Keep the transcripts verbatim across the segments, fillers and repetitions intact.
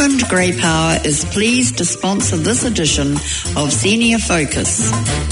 Auckland Grey Power is pleased to sponsor this edition of Senior Focus.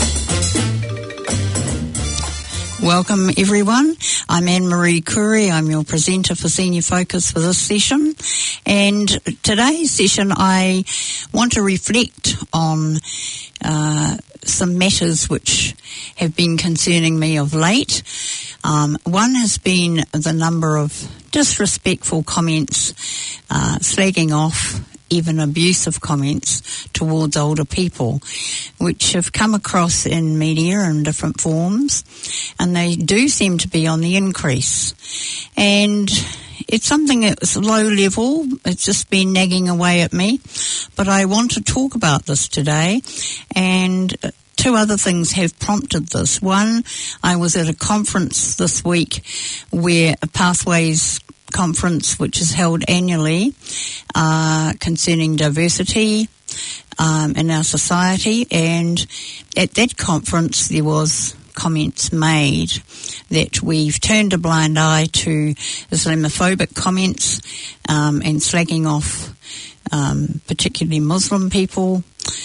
Welcome everyone. I'm Anne-Marie Curry. I'm your presenter for Senior Focus for this session. And today's session I want to reflect on uh, some matters which have been concerning me of late. Um, one has been the number of disrespectful comments, uh, slagging off, even abusive comments towards older people, which have come across in media in different forms, and they do seem to be on the increase. And it's something that's low level, it's just been nagging away at me, but I want to talk about this today, and two other things have prompted this. One, I was at a conference this week where a Pathways conference, which is held annually, uh, concerning diversity um, in our society, and at that conference there was comments made that we've turned a blind eye to Islamophobic comments um, and slagging off um, particularly Muslim people,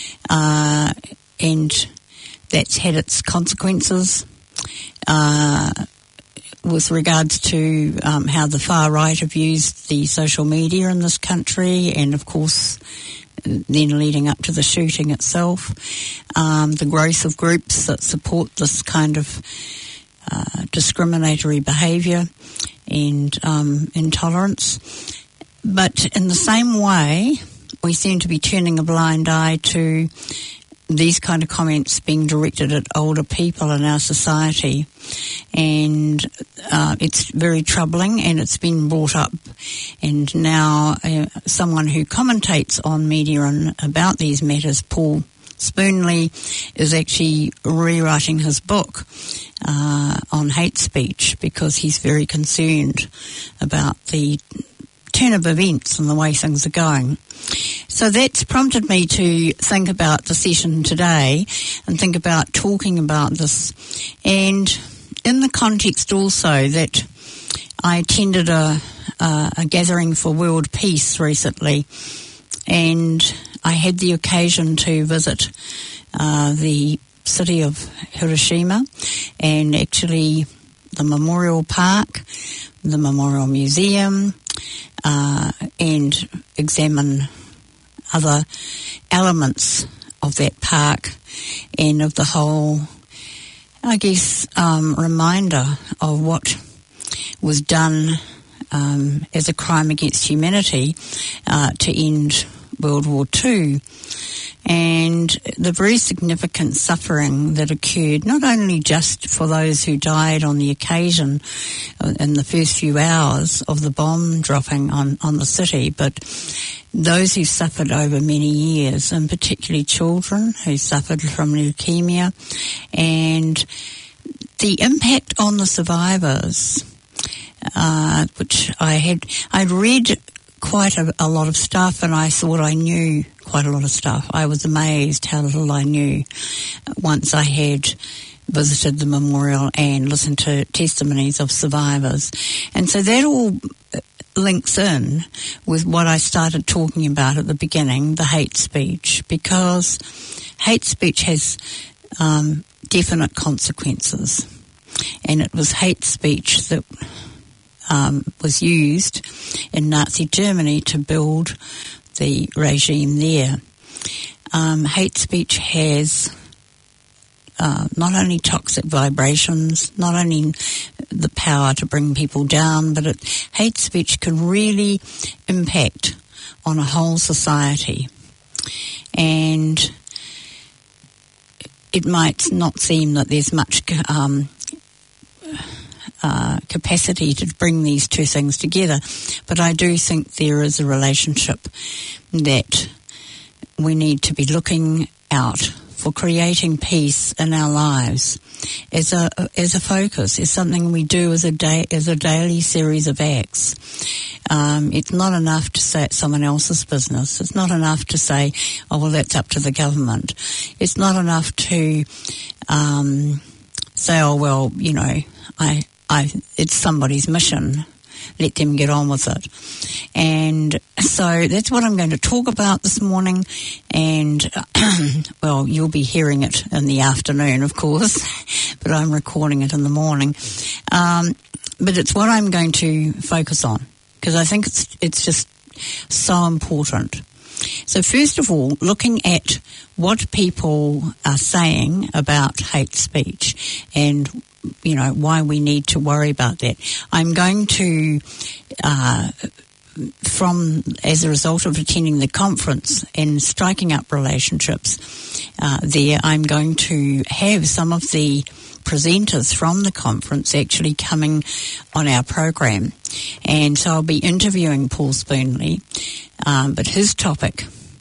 uh, and that's had its consequences. Uh, with regards to um, how the far right have used the social media in this country, and of course then leading up to the shooting itself, um, the growth of groups that support this kind of uh, discriminatory behaviour and um, intolerance. But in the same way, we seem to be turning a blind eye to these kind of comments being directed at older people in our society. And uh, it's very troubling, and it's been brought up. And now uh, someone who commentates on media and about these matters, Paul Spoonley, is actually rewriting his book uh, on hate speech because he's very concerned about the turn of events and the way things are going. So that's prompted me to think about the session today and think about talking about this. And in the context also that I attended a, a, a gathering for world peace recently, and I had the occasion to visit uh, the city of Hiroshima and actually the Memorial Park, the Memorial Museum, uh, and examine other elements of that park and of the whole, I guess, um, reminder of what was done um, as a crime against humanity uh, to end World War Two, and the very significant suffering that occurred, not only just for those who died on the occasion uh, in the first few hours of the bomb dropping on, on the city, but those who suffered over many years, and particularly children who suffered from leukemia, and the impact on the survivors, uh, which I had, I'd read quite a, a lot of stuff, and I thought I knew quite a lot of stuff. I was amazed how little I knew once I had visited the memorial and listened to testimonies of survivors. And so that all links in with what I started talking about at the beginning, the hate speech, because hate speech has um, definite consequences. And it was hate speech that um, was used in Nazi Germany to build the regime there. Um, hate speech has uh, not only toxic vibrations, not only the power to bring people down, but it, hate speech can really impact on a whole society. And it might not seem that there's much um, uh, capacity to bring these two things together, but I do think there is a relationship that we need to be looking out for, creating peace in our lives as a as a focus, as something we do as a day as a daily series of acts. Um, it's not enough to say it's someone else's business. It's not enough to say, oh well, that's up to the government. It's not enough to um, say, oh well, you know, I I it's somebody's mission. let them get on with it. And so that's what I'm going to talk about this morning. And, well, you'll be hearing it in the afternoon, of course, but I'm recording it in the morning. Um, but it's what I'm going to focus on, because I think it's it's just so important. So first of all, looking at what people are saying about hate speech and, you know, why we need to worry about that. I'm going to, uh, from, as a result of attending the conference and striking up relationships uh, there, I'm going to have some of the presenters from the conference actually coming on our program. And so I'll be interviewing Paul Spoonley, um, but his topic,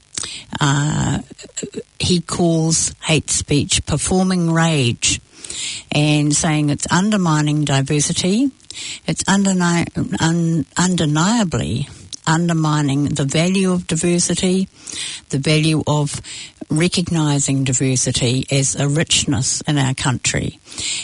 uh, he calls hate speech performing rage, and saying it's undermining diversity, it's undeni- un- undeniably undermining the value of diversity, the value of recognising diversity as a richness in our country.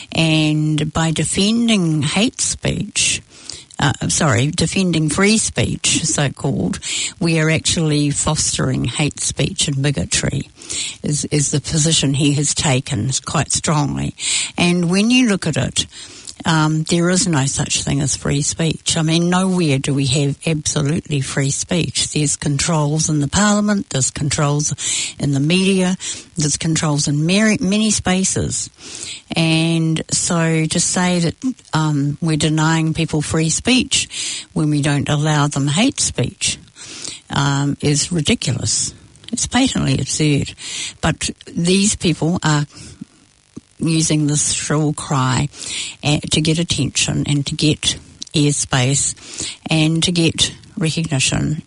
And by defending hate speech, uh, sorry, defending free speech, so-called, we are actually fostering hate speech and bigotry, is, is the position he has taken quite strongly. And when you look at it, Um, there is no such thing as free speech. I mean, nowhere do we have absolutely free speech. There's controls in the parliament, there's controls in the media, there's controls in many, many spaces. And so to say that um, we're denying people free speech when we don't allow them hate speech um, is ridiculous. It's patently absurd. But these people are using this shrill cry uh, to get attention and to get airspace and to get recognition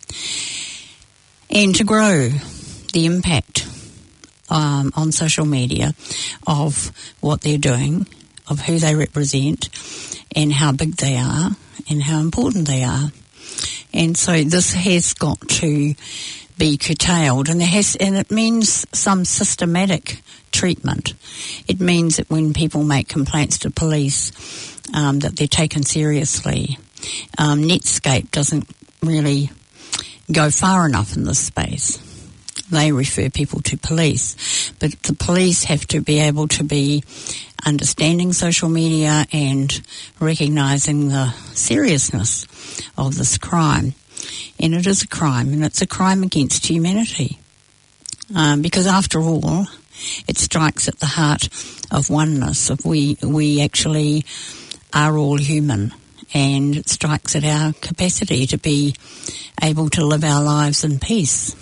and to grow the impact um, on social media of what they're doing, of who they represent and how big they are and how important they are. And so this has got to be curtailed, and there has, and it means some systematic treatment. It means that when people make complaints to police, um, that they're taken seriously. Um, Netscape doesn't really go far enough in this space. They refer people to police, but the police have to be able to be understanding social media and recognising the seriousness of this crime. And it is a crime, and it's a crime against humanity. Um, because after all, it strikes at the heart of oneness, of we we actually are all human, and it strikes at our capacity to be able to live our lives in peace.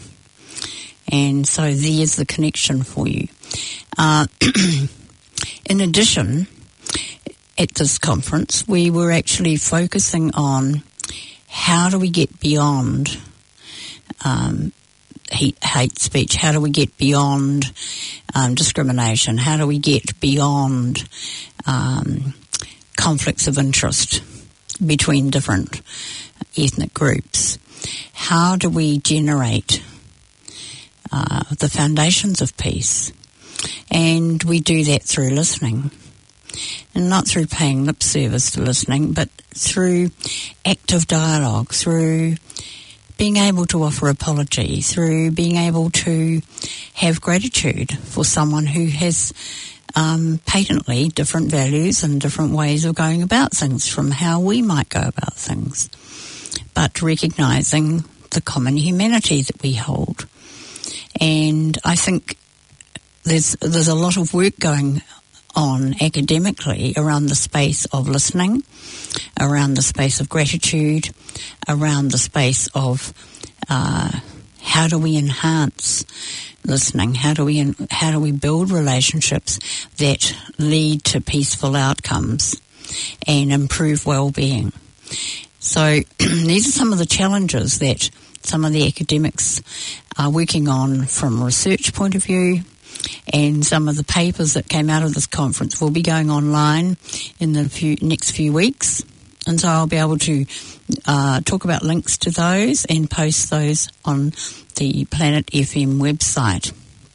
And so there's the connection for you. Uh, in addition, at this conference, we were actually focusing on how do we get beyond um, hate, hate speech? How do we get beyond um, discrimination? How do we get beyond um, conflicts of interest between different ethnic groups? How do we generate uh, the foundations of peace? And we do that through listening. And not through paying lip service to listening, but through active dialogue, through being able to offer apology, through being able to have gratitude for someone who has um, patently different values and different ways of going about things from how we might go about things, but recognising the common humanity that we hold. And I think there's there's a lot of work going on academically around the space of listening, around the space of gratitude, around the space of uh, how do we enhance listening, how do we how do we build relationships that lead to peaceful outcomes and improve well-being. So these are some of the challenges that some of the academics are working on from a research point of view. And some of the papers that came out of this conference will be going online in the few, next few weeks. And so I'll be able to uh, talk about links to those and post those on the Planet F M website.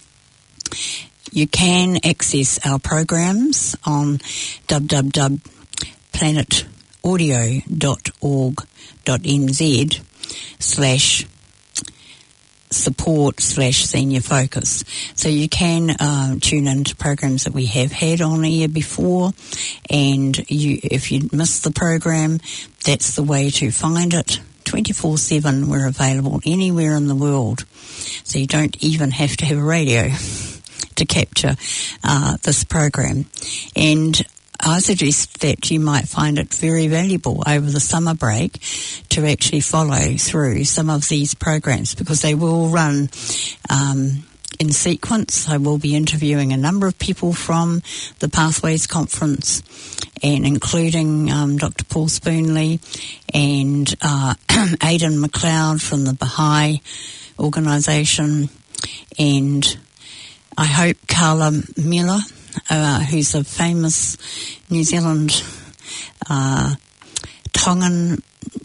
You can access our programs on w w w dot planet audio dot org dot n z slash support slash senior focus. So you can um, tune into programs that we have had on air before, and you, if you miss the program, that's the way to find it. twenty-four seven, we're available anywhere in the world. So you don't even have to have a radio to capture uh, this program. And I suggest that you might find it very valuable over the summer break to actually follow through some of these programs, because they will run um, in sequence. I will be interviewing a number of people from the Pathways Conference, and including um, Doctor Paul Spoonley and uh, Aidan McLeod from the Baha'i organisation, and I hope Carla Miller, Uh, who's a famous New Zealand uh, Tongan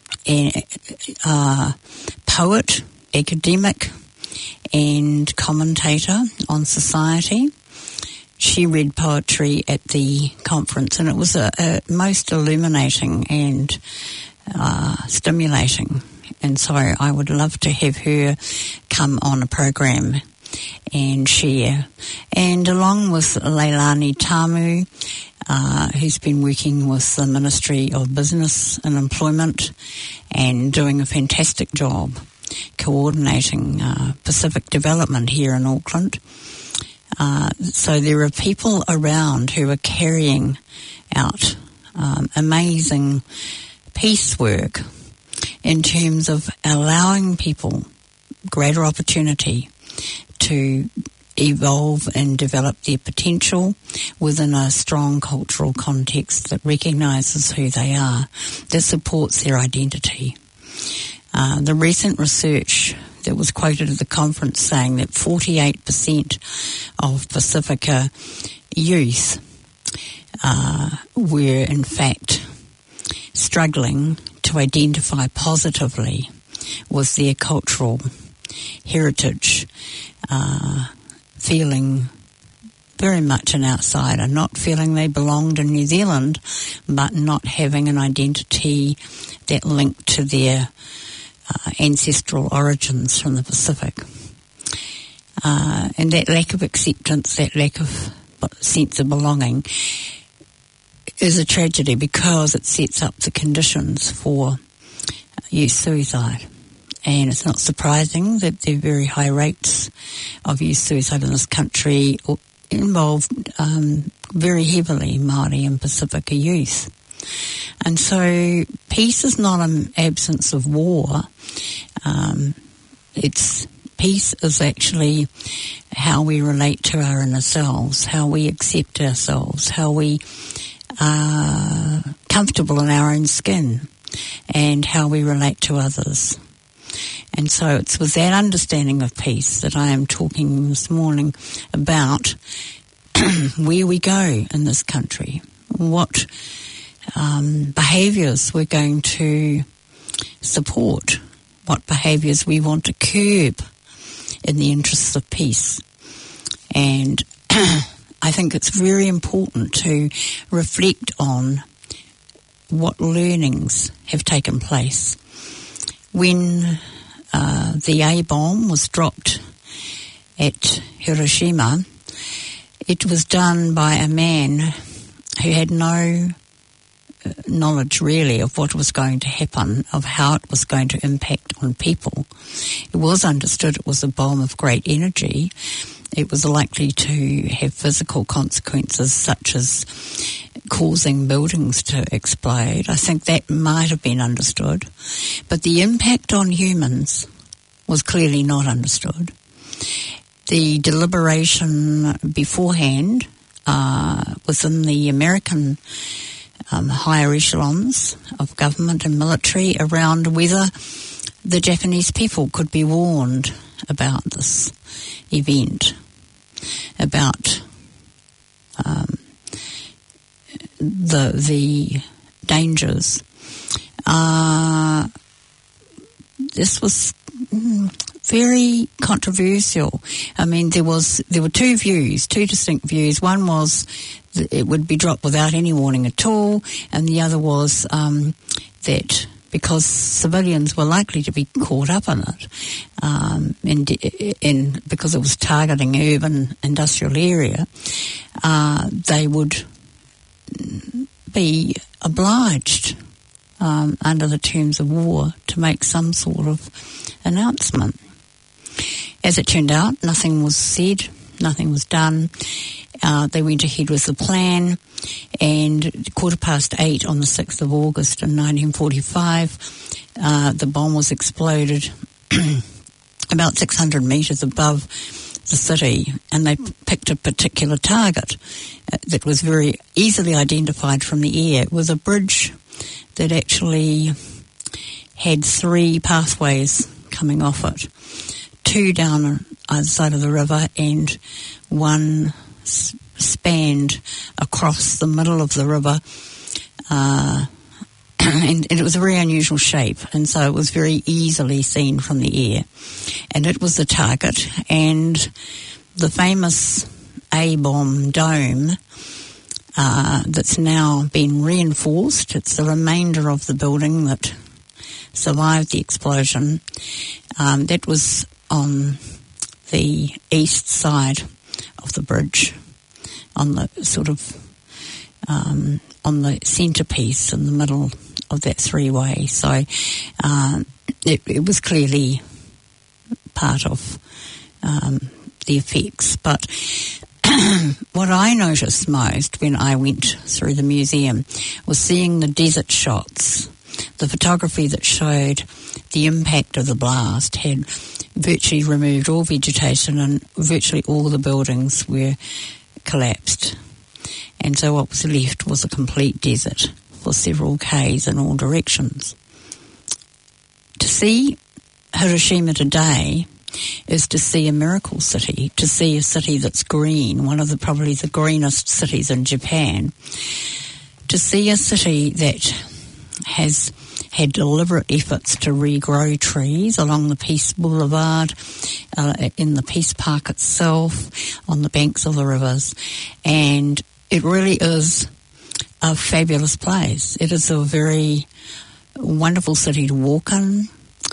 uh, poet, academic and commentator on society. She read poetry at the conference, and it was a, a most illuminating and uh, stimulating. And so I would love to have her come on a program and share. And along with Leilani Tamu, uh, who's been working with the Ministry of Business and Employment and doing a fantastic job coordinating uh, Pacific development here in Auckland. Uh, so there are people around who are carrying out um, amazing peace work in terms of allowing people greater opportunity to evolve and develop their potential within a strong cultural context that recognises who they are, that supports their identity. Uh, the recent research that was quoted at the conference saying that forty-eight percent of Pacifica youth uh, were in fact struggling to identify positively with their cultural heritage, uh, feeling very much an outsider, not feeling they belonged in New Zealand, but not having an identity that linked to their uh, ancestral origins from the Pacific. Uh, and that lack of acceptance, that lack of sense of belonging is a tragedy, because it sets up the conditions for youth suicide. And it's not surprising that there are very high rates of youth suicide in this country, involved um, very heavily Māori and Pacifica youth. And so peace is not an absence of war. Um, it's peace is actually how we relate to our inner selves, how we accept ourselves, how we are comfortable in our own skin, and how we relate to others. And so it's with that understanding of peace that I am talking this morning about where we go in this country, what um, behaviours we're going to support, what behaviours we want to curb in the interests of peace. And I think it's very important to reflect on what learnings have taken place. When uh, the A-bomb was dropped at Hiroshima, it was done by a man who had no knowledge really of what was going to happen, of how it was going to impact on people. It was understood it was a bomb of great energy. It was likely to have physical consequences such as causing buildings to explode. I think that might have been understood. But the impact on humans was clearly not understood. The deliberation beforehand uh, within the American um, higher echelons of government and military around whether the Japanese people could be warned about this event, about um, the the dangers. Uh, this was very controversial. I mean, there was there were two views, two distinct views. One was it would be dropped without any warning at all, and the other was um, that because civilians were likely to be caught up in it, um, in, in, because it was targeting urban industrial area, uh, they would be obliged um, under the terms of war to make some sort of announcement. As it turned out, nothing was said, nothing was done. Uh, they went ahead with the plan, and quarter past eight on the sixth of August in nineteen forty-five, uh, the bomb was exploded about six hundred metres above the city, and they picked a particular target that was very easily identified from the air. It was a bridge that actually had three pathways coming off it, two down either side of the river and one s- spanned across the middle of the river, uh, and, and it was a very unusual shape, and so it was very easily seen from the air. And it was the target, and the famous A-bomb dome uh, that's now been reinforced, it's the remainder of the building that survived the explosion, um, that was on the east side of the bridge, on the sort of um, on the centrepiece in the middle of that three-way. So um, it, it was clearly part of um, the effects. But what I noticed most when I went through the museum was seeing the desert shots. The photography that showed the impact of the blast had virtually removed all vegetation, and virtually all the buildings were collapsed. And so what was left was a complete desert for several k's in all directions. To see Hiroshima today is to see a miracle city, to see a city that's green, one of the probably the greenest cities in Japan, to see a city that has had deliberate efforts to regrow trees along the Peace Boulevard, uh, in the Peace Park itself, on the banks of the rivers. And it really is a fabulous place. It is a very wonderful city to walk in.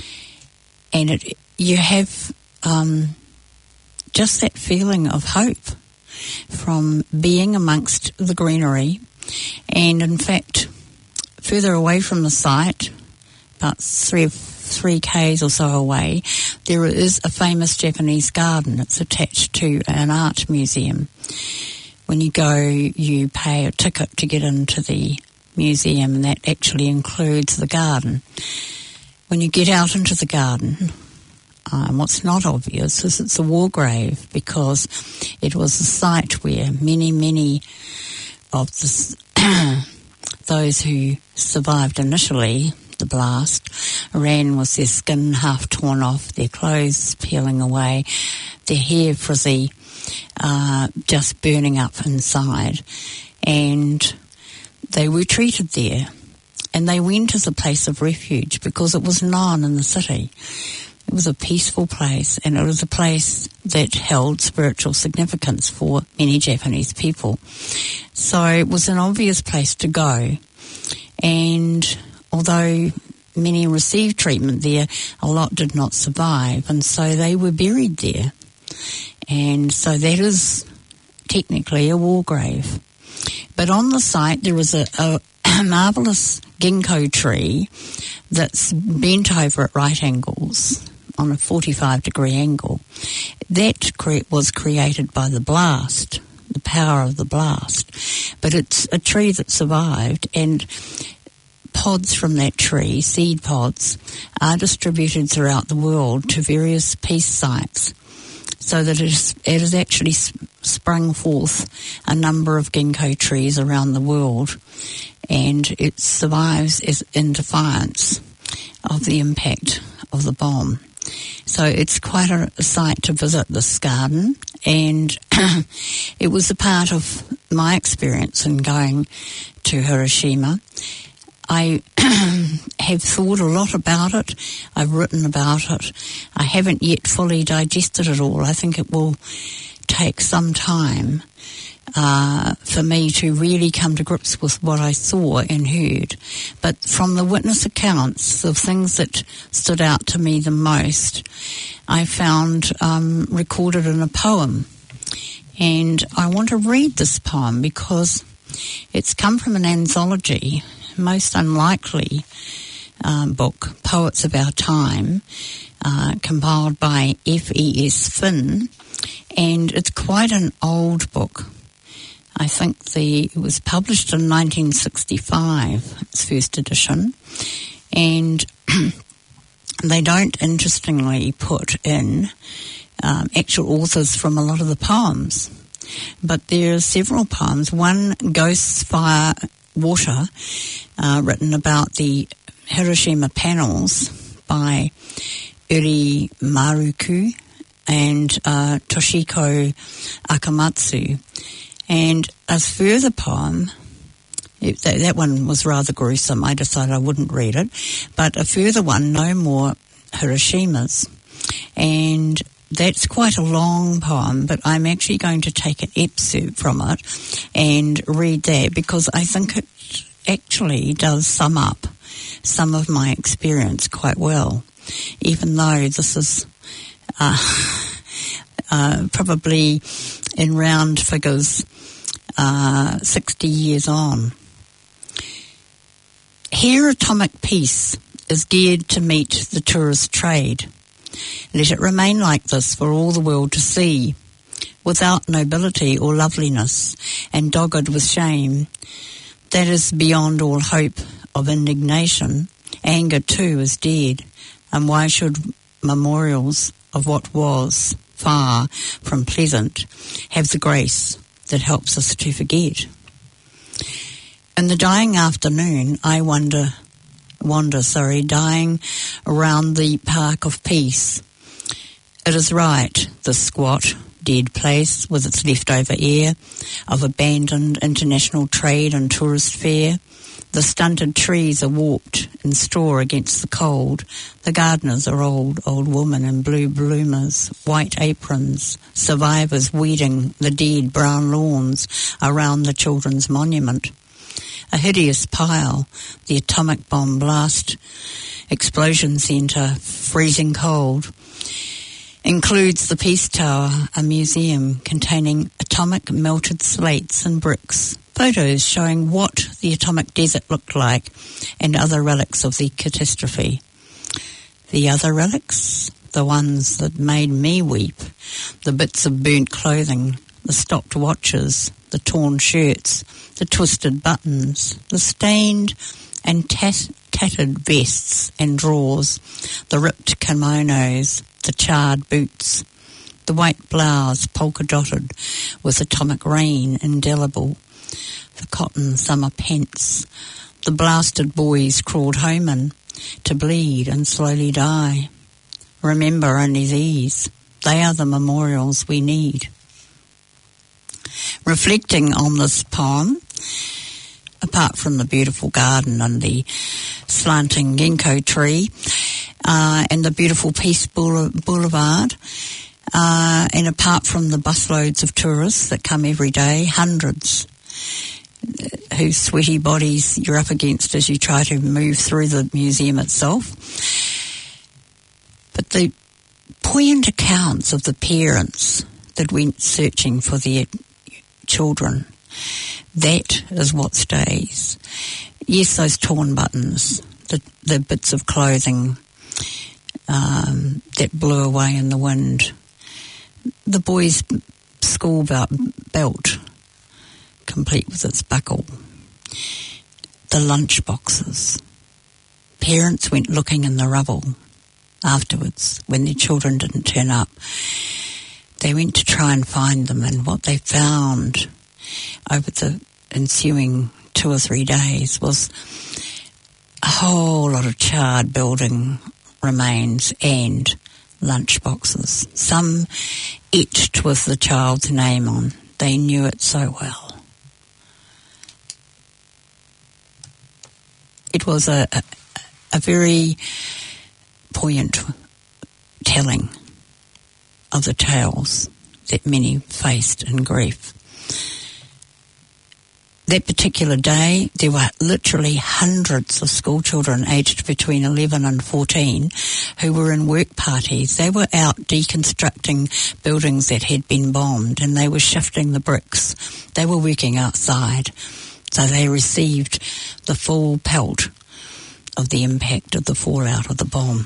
And it, you have um, just that feeling of hope from being amongst the greenery. And in fact, further away from the site, about three three k's or so away, there is a famous Japanese garden. It's attached to an art museum. When you go, you pay a ticket to get into the museum, and that actually includes the garden. When you get out into the garden, um, what's not obvious is it's a war grave, because it was a site where many, many of the those who survived initially the blast ran with their skin half torn off, their clothes peeling away, their hair frizzy, uh, just burning up inside. And they were treated there, and they went as a place of refuge because it was known in the city. It was a peaceful place, and it was a place that held spiritual significance for many Japanese people. So it was an obvious place to go. And although many received treatment there, a lot did not survive, and so they were buried there. And so that is technically a war grave. But on the site there is a, a, a marvellous ginkgo tree that's bent over at right angles, on a forty-five degree angle. That cre- was created by the blast, the power of the blast. But it's a tree that survived, and pods from that tree, seed pods, are distributed throughout the world to various peace sites, so that it, is, it has actually sprung forth a number of ginkgo trees around the world, and it survives as in defiance of the impact of the bomb. So it's quite a, a sight to visit, this garden, and it was a part of my experience in going to Hiroshima. I have thought a lot about it. I've written about it. I haven't yet fully digested it all. I think it will take some time uh, for me to really come to grips with what I saw and heard. But from the witness accounts, the things that stood out to me the most, I found um, recorded in a poem. And I want to read this poem because it's come from an anthology, most unlikely um, book, Poets of Our Time, uh, compiled by F E S Finn, and it's quite an old book. I think the it was published in nineteen sixty-five, its first edition, and they don't, interestingly, put in um, actual authors from a lot of the poems. But there are several poems. One, Ghosts, Fire, Water, uh, written about the Hiroshima panels by Uri Maruku and uh, Toshiko Akamatsu. And a further poem, it, that, that one was rather gruesome. I decided I wouldn't read it. But a further one, No More Hiroshimas. And that's quite a long poem, but I'm actually going to take an excerpt from it and read that because I think it actually does sum up some of my experience quite well, even though this is uh, uh, probably in round figures uh, sixty years on. Here atomic peace is geared to meet the tourist trade. Let it remain like this for all the world to see, without nobility or loveliness, and dogged with shame. That is beyond all hope of indignation. Anger too is dead, and why should memorials of what was far from pleasant have the grace that helps us to forget? In the dying afternoon, I wonder... wander, sorry, dying around the Park of Peace. It is right, this squat, dead place with its leftover air of abandoned international trade and tourist fare. The stunted trees are warped in straw against the cold. The gardeners are old, old women in blue bloomers, white aprons, survivors weeding the dead brown lawns around the children's monument. A hideous pile, the atomic bomb blast explosion centre, freezing cold, includes the Peace Tower, a museum containing atomic melted slates and bricks, photos showing what the atomic desert looked like, and other relics of the catastrophe. The other relics, the ones that made me weep, the bits of burnt clothing, the stopped watches, the torn shirts, the twisted buttons, the stained and tat- tattered vests and drawers, the ripped kimonos, the charred boots, the white blouse polka-dotted with atomic rain indelible, the cotton summer pants, the blasted boys crawled home in to bleed and slowly die. Remember only these. They are the memorials we need. Reflecting on this poem, apart from the beautiful garden and the slanting ginkgo tree, uh, and the beautiful Peace Boulevard, uh, and apart from the busloads of tourists that come every day, hundreds, whose sweaty bodies you're up against as you try to move through the museum itself. But the poignant accounts of the parents that went searching for their children, that is what stays. Yes, those torn buttons, the, the bits of clothing um, that blew away in the wind, the boy's school belt, belt complete with its buckle, the lunch boxes. Parents went looking in the rubble afterwards when their children didn't turn up. They went to try and find them, and what they found over the ensuing two or three days was a whole lot of charred building remains and lunch boxes, some etched with the child's name on. They knew it so well. It was a, a, a very poignant telling of the tales that many faced in grief. that particular day, there were literally hundreds of school children aged between eleven and fourteen who were in work parties. They were out deconstructing buildings that had been bombed, and they were shifting the bricks. They were working outside. So they received the full pelt of the impact of the fallout of the bomb.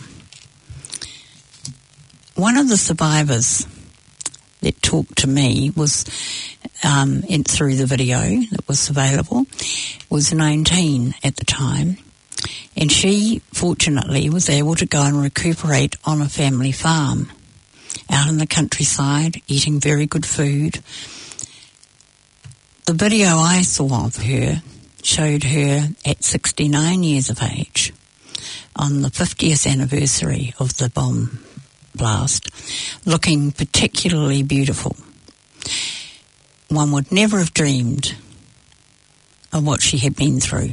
One of the survivors that talked to me was, um, in, through the video that was available, was nineteen at the time, and she fortunately was able to go and recuperate on a family farm out in the countryside, eating very good food. The video I saw of her showed her at sixty-nine years of age on the fiftieth anniversary of the bomb blast, looking particularly beautiful. One would never have dreamed of what she had been through.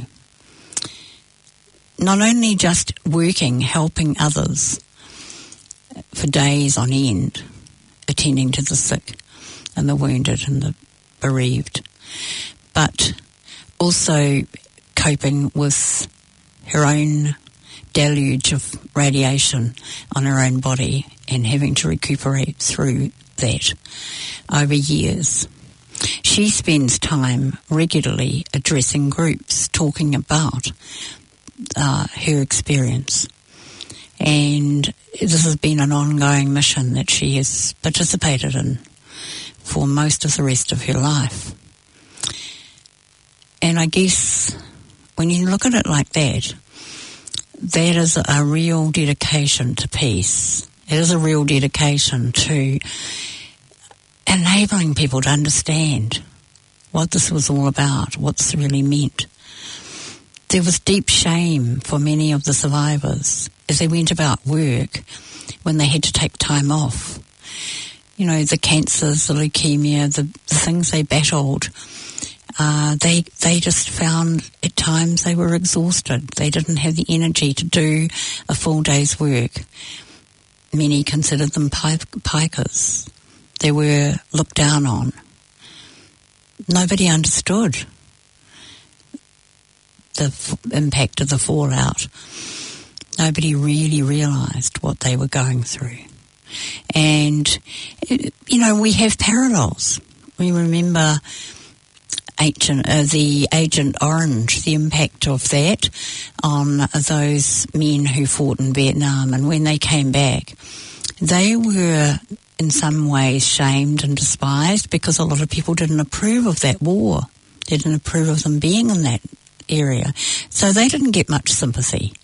Not only just working, helping others for days on end, attending to the sick and the wounded and the bereaved, but also coping with her own deluge of radiation on her own body and having to recuperate through that over years. She spends time regularly addressing groups, talking about uh, her experience. And this has been an ongoing mission that she has participated in for most of the rest of her life. And I guess when you look at it like that, that is a real dedication to peace. It is a real dedication to enabling people to understand what this was all about, what this really meant. There was deep shame for many of the survivors as they went about work when they had to take time off. You know, the cancers, the leukemia, the, the things they battled. Uh, they they just found at times they were exhausted. They didn't have the energy to do a full day's work. Many considered them pikers. They were looked down on. Nobody understood the f- impact of the fallout. Nobody really realised what they were going through. And, you know, we have parallels. We remember Agent, uh, the Agent Orange, the impact of that on those men who fought in Vietnam, and when they came back, they were in some ways shamed and despised because a lot of people didn't approve of that war. They didn't approve of them being in that area. So they didn't get much sympathy.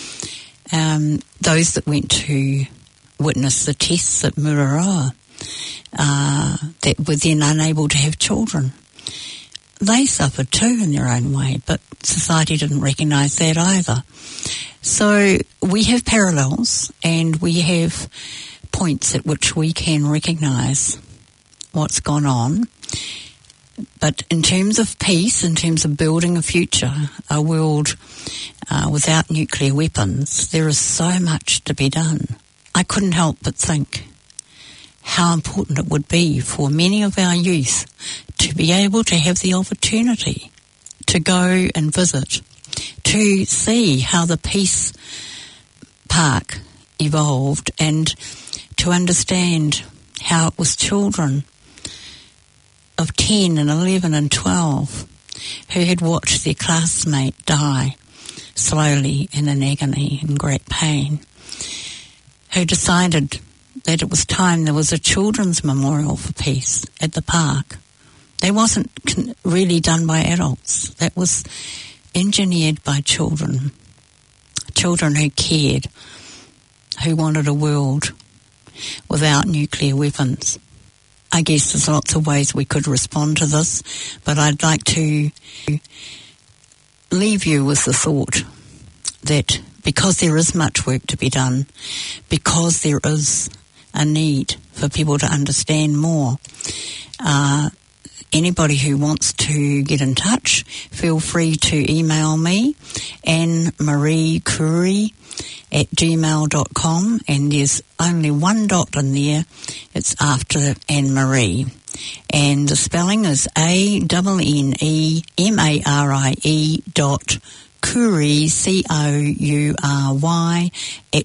Um, those that went to witness the tests at Mururoa, uh, that were then unable to have children, they suffered too in their own way, but society didn't recognise that either. So we have parallels, and we have points at which we can recognise what's gone on. But in terms of peace, in terms of building a future, a world uh, without nuclear weapons, there is so much to be done. I couldn't help but think how important it would be for many of our youth to be able to have the opportunity to go and visit, to see how the Peace Park evolved, and to understand how it was children of ten and eleven and twelve who had watched their classmate die slowly and in agony and great pain, who decided that it was time there was a children's memorial for peace at the park. That wasn't really done by adults. That was engineered by children, children who cared, who wanted a world without nuclear weapons. I guess there's lots of ways we could respond to this, but I'd like to leave you with the thought that because there is much work to be done, because there is a need for people to understand more, uh, anybody who wants to get in touch, feel free to email me, Anne Marie Curry at gmail dot com, and there's only one dot in there. It's after Anne Marie. And the spelling is A N N E M A R I E dot Curry, C O U R Y, at